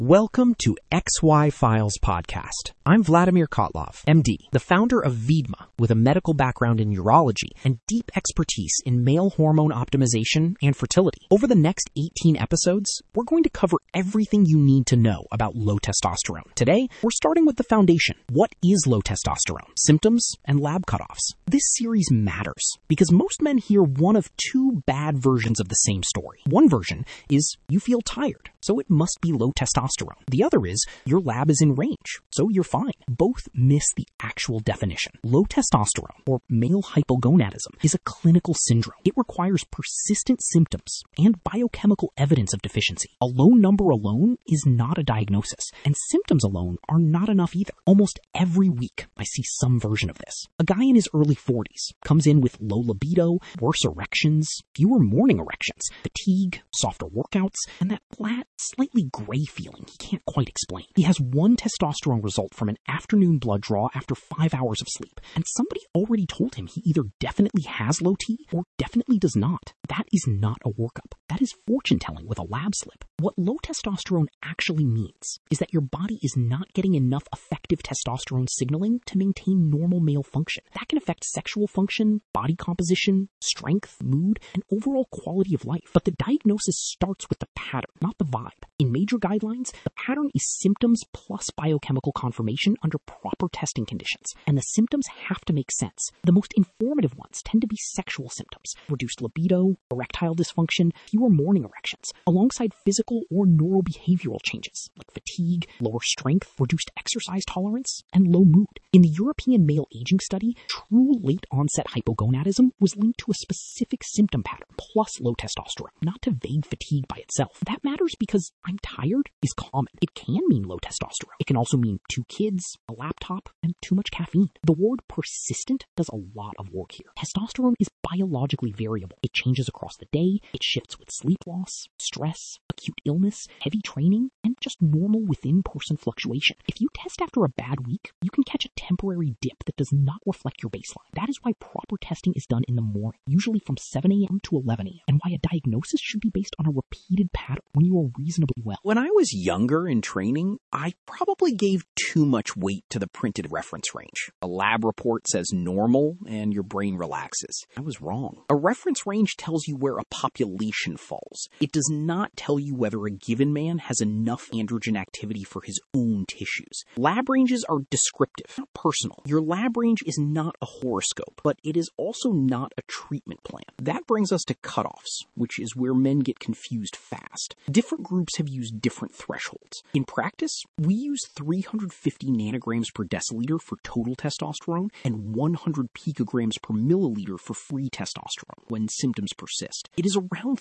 Welcome to XY Files Podcast. I'm Vladimir Kotlov, MD, the founder of Vidma, with a medical background in urology and deep expertise in male hormone optimization and fertility. Over the next 18 episodes, we're going to cover everything you need to know about low testosterone. Today, we're starting with the foundation. What is low testosterone? Symptoms and lab cutoffs. This series matters because most men hear one of two bad versions of the same story. One version is you feel tired, so it must be low testosterone. The other is your lab is in range, so you're fine. Both miss the actual definition. Low testosterone, or male hypogonadism, is a clinical syndrome. It requires persistent symptoms and biochemical evidence of deficiency. A low number alone is not a diagnosis, and symptoms alone are not enough either. Almost every week, I see some version of this. A guy in his early 40s comes in with low libido, worse erections, fewer morning erections, fatigue, softer workouts, and that flat, slightly gray feeling he can't quite explain. He has one testosterone result from an afternoon blood draw after 5 hours of sleep, and somebody already told him he either definitely has low T or definitely does not. That is not a workup. That is fortune telling with a lab slip. What low testosterone actually means is that your body is not getting enough effective testosterone signaling to maintain normal male function. That can affect sexual function, body composition, strength, mood, and overall quality of life. But the diagnosis starts with the pattern, not the vibe. In major guidelines, the pattern is symptoms plus biochemical confirmation under proper testing conditions, and the symptoms have to make sense. The most informative ones tend to be sexual symptoms: reduced libido, erectile dysfunction, fewer morning erections, alongside physical or neurobehavioral changes like fatigue, lower strength, reduced exercise tolerance, and low mood. In the European Male Aging Study, true late-onset hypogonadism was linked to a specific symptom pattern plus low testosterone, not to vague fatigue by itself. That matters because I'm tired is common. It can mean low testosterone. It can also mean 2 kids, a laptop, and too much caffeine. The word persistent does a lot of work here. Testosterone is biologically variable. It changes across the day. It shifts with sleep loss, stress, acute illness, heavy training, and just normal within-person fluctuation. If you test after a bad week, you can catch a temporary dip that does not reflect your baseline. That is why proper testing is done in the morning, usually from 7 a.m. to 11 a.m., and why a diagnosis should be based on a repeated pattern when you are reasonably well. When I was younger in training, I probably gave too much weight to the printed reference range. A lab report says normal, and your brain relaxes. I was wrong. A reference range tells you where a population falls. It does not tell you whether a given man has enough androgen activity for his own tissues. Lab ranges are descriptive, not personal. Your lab range is not a horoscope, but it is also not a treatment plan. That brings us to cutoffs, which is where men get confused fast. Different groups have used different thresholds. In practice, we use 350 nanograms per deciliter for total testosterone and 100 picograms per milliliter for free testosterone when symptoms persist. It is around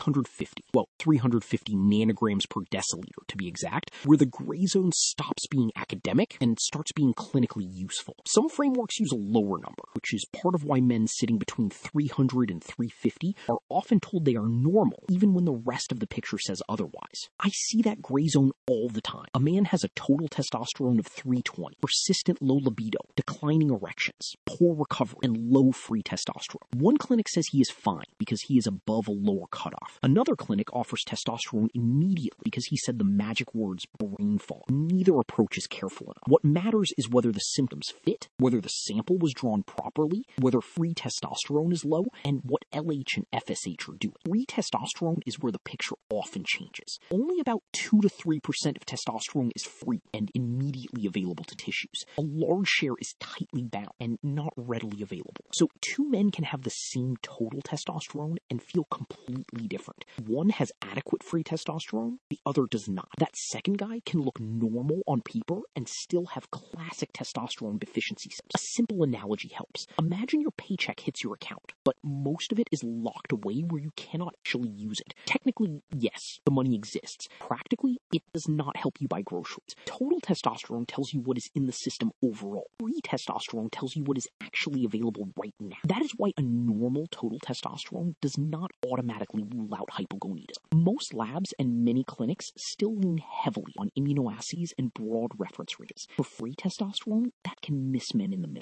350 nanograms per deciliter to be exact, where the gray zone stops being academic and starts being clinically useful. Some frameworks use a lower number, which is part of why men sitting between 300 and 350 are often told they are normal, even when the rest of the picture says otherwise. I see that gray zone all the time. A man has a total testosterone of 320, persistent low libido, declining erections, poor recovery, and low free testosterone. One clinic says he is fine because he is above a lower cutoff. Another clinic offers testosterone immediately because he said the magic words brain fog. Neither approach is careful enough. What matters is whether the symptoms fit, whether the sample was drawn properly, whether free testosterone is low, and what LH and FSH are doing. Free testosterone is where the picture often changes. Only about 2 to 3% of testosterone is free and immediately available to tissues. A large share is tightly bound and not readily available. So 2 men can have the same total testosterone and feel completely different. One has adequate free testosterone, the other does not. That second guy can look normal on paper and still have classic testosterone deficiency symptoms. A simple analogy helps. Imagine your paycheck hits your account, but most of it is locked away where you cannot actually use it. Technically, yes, the money exists. Practically, it does not help you buy groceries. Total testosterone tells you what is in the system overall. Free testosterone tells you what is actually available right now. That is why a normal total testosterone does not automatically rule out hypogonadism. Most labs and many clinics still lean heavily on immunoassays and broad reference ranges. For free testosterone, that can miss men in the middle. We use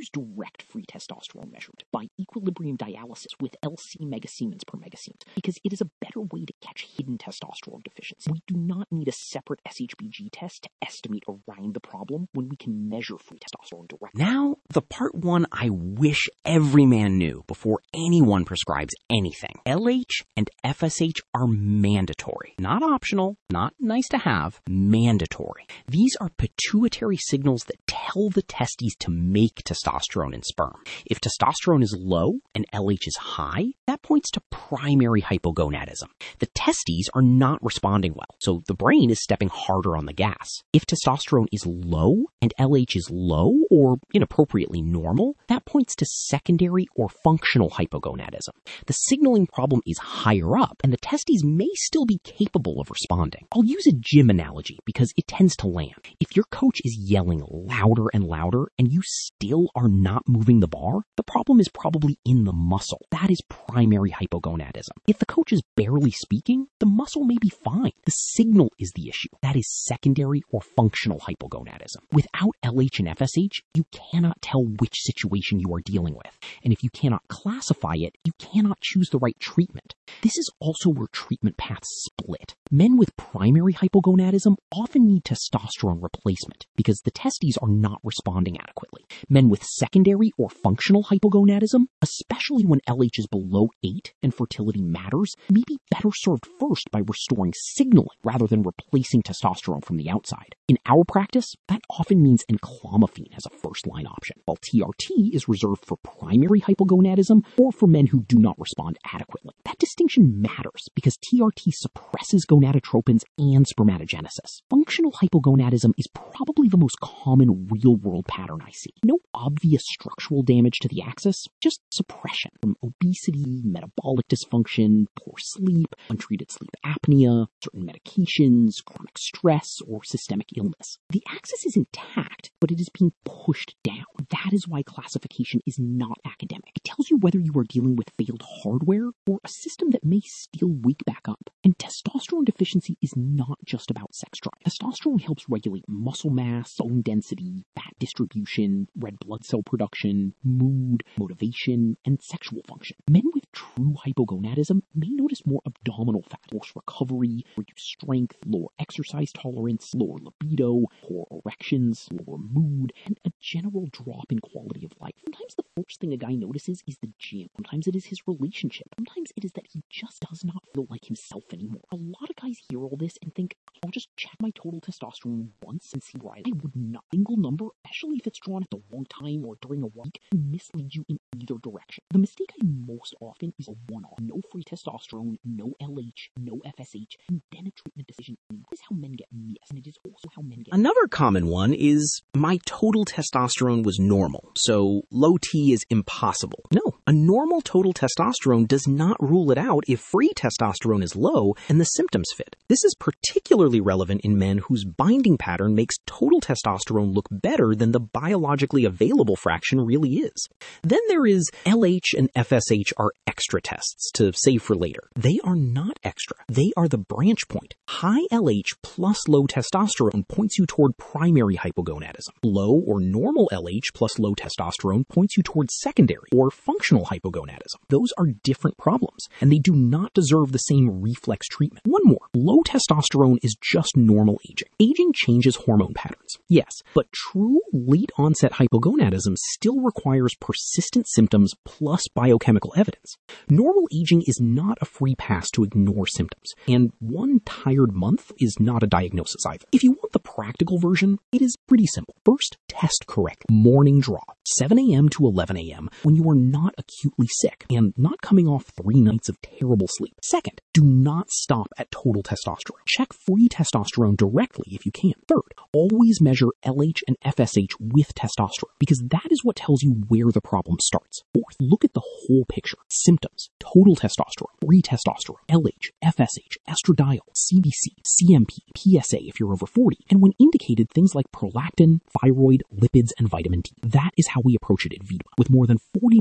use direct free testosterone measured by equilibrium dialysis with LC megasiemens per megasiemens because it is a better way to catch hidden testosterone deficiency. We do not need a separate SHBG test to estimate around the problem when we can measure free testosterone directly. Now, the part one I wish every man knew before anyone prescribes anything. LH and FSH are mandatory. Not optional, not nice to have, mandatory. These are pituitary signals that tell the testes to make testosterone in sperm. If testosterone is low and LH is high, that points to primary hypogonadism. The testes are not responding well, so the brain is stepping harder on the gas. If testosterone is low and LH is low or inappropriately normal, that points to secondary or functional hypogonadism. The signaling problem is higher up, and the testes may still be capable of responding. I'll use a gym analogy because it tends to land. If your coach is yelling louder and louder and you still are not moving the bar, the problem is probably in the muscle. That is primary hypogonadism. If the coach is barely speaking, the muscle may be fine. The signal is the issue. That is secondary or functional hypogonadism. Without LH and FSH, you cannot tell which situation you are dealing with. And if you cannot classify it, you cannot choose the right treatment. This is also where treatment paths split. Men with primary hypogonadism often need testosterone replacement because the testes are not responding adequately. Men with secondary or functional hypogonadism, especially when LH is below 8 and fertility matters, may be better served first by restoring signaling rather than replacing testosterone from the outside. In our practice, that often means enclomiphene as a first-line option, while TRT is reserved for primary hypogonadism or for men who do not respond adequately. That distinction matters because TRT suppresses gonadotropins and spermatogenesis. Functional hypogonadism is probably the most common real-world pattern I see. No obvious structural damage to the axis, just suppression from obesity, metabolic dysfunction, poor sleep, untreated sleep apnea, certain medications, chronic stress, or systemic illness. The axis is intact, but it is being pushed down. That is why classification is not academic. It tells you whether you are dealing with failed hardware or a system that may still wake back up. And testosterone deficiency is not just about sex drive. Testosterone helps regulate muscle mass, bone density, fat distribution, red blood cell production, mood, motivation, and sexual function. Men with true hypogonadism may notice more abdominal fat, worse recovery, reduced strength, lower exercise tolerance, lower libido, poor erections, lower mood, and a general drop in quality of life. Sometimes the first thing a guy notices is the gym. Sometimes it is his relationship. Sometimes it is that he just does not feel like himself anymore. A lot of guys hear all this and think, I'll just check my total testosterone once and see where I would not. Single number, especially if it's drawn at the wrong time or during a week, can mislead you in either direction. The mistake I most often is a one-off. No free testosterone, no LH, no FSH, and then a treatment decision. This is how men get missed, and it is also how men get... Another common one is, my total testosterone was normal, so low T is impossible. No, a normal total testosterone does not rule it out if free testosterone is low and the symptoms fit. This is particularly relevant in men whose binding pattern makes total testosterone look better than the biologically available fraction really is. Then there is LH and FSH are extra tests to save for later. They are not extra. They are the branch point. High LH plus low testosterone points you toward primary hypogonadism. Low or normal LH plus low testosterone points you toward secondary or functional hypogonadism. Those are different problems, and they do not deserve the same reflex treatment. One more. Low testosterone is just normal aging. Aging changes hormone patterns, yes, but true late-onset hypogonadism still requires persistent symptoms plus biochemical evidence. Normal aging is not a free pass to ignore symptoms, and one tired month is not a diagnosis either. If you want the practical version, it is pretty simple. First, test correctly. Morning draw, 7 a.m. to 11 a.m. when you are not acutely sick and not coming off 3 nights of terrible sleep. Second, do not stop at total testosterone. Check free testosterone directly if you can. Third, always measure LH and FSH with testosterone because that is what tells you where the problem starts. Fourth, look at the whole picture. Symptoms, total testosterone, free testosterone, LH, FSH, estradiol, CBC, CMP, PSA if you're over 40, and when indicated, things like prolactin, thyroid, lipids, and vitamin D. That is how we approach it at Vidma, with more than 40 biomarkers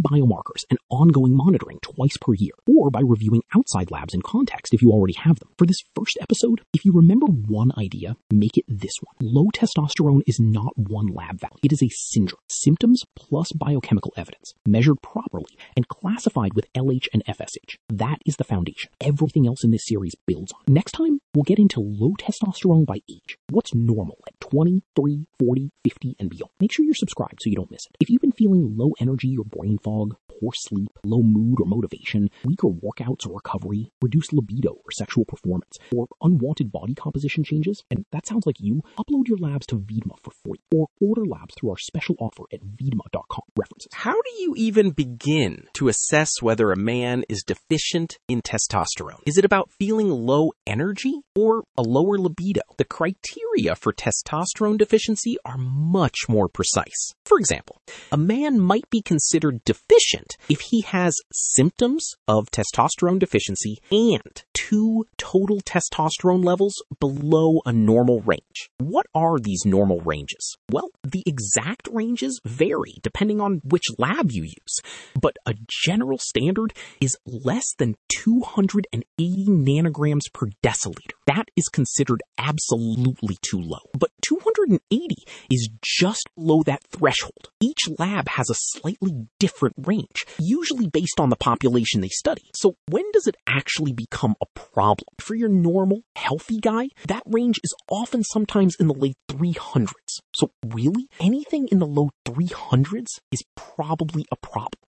biomarkers and ongoing monitoring twice per year, or by reviewing outside labs in context if you already have them. For this first episode, if you remember one idea, make it this one. Low testosterone is not one lab value. It is a syndrome. Symptoms plus biochemical evidence, measured properly and classified with LH and FSH. That is the foundation everything else in this series builds on. Next time, we'll get into low testosterone by age. What's normal at 20, 30, 40, 50, and beyond. Make sure you're subscribed so you don't miss it. If you've been feeling low energy or brain fog, poor sleep, low mood or motivation, weaker workouts or recovery, reduced libido or sexual performance, or unwanted body composition changes, and that sounds like you, upload your labs to Vidma for free, or order labs through our special offer at vidma.com. References. How do you even begin to assess whether a man is deficient in testosterone? Is it about feeling low energy or a lower libido? The criteria for testosterone deficiency are much more precise. For example, a man might be considered deficient if he has symptoms of testosterone deficiency and 2 total testosterone levels below a normal range. What are these normal ranges? Well, the exact ranges vary depending on which lab you use, but a general standard is less than 280 nanograms per deciliter. That is considered absolutely too low, but 280 is just below that threshold. Each lab has a slightly different range, usually based on the population they study. So when does it actually become a problem? For your normal, healthy guy, that range is often sometimes in the late 300s. So really, anything in the low 300s is probably a problem.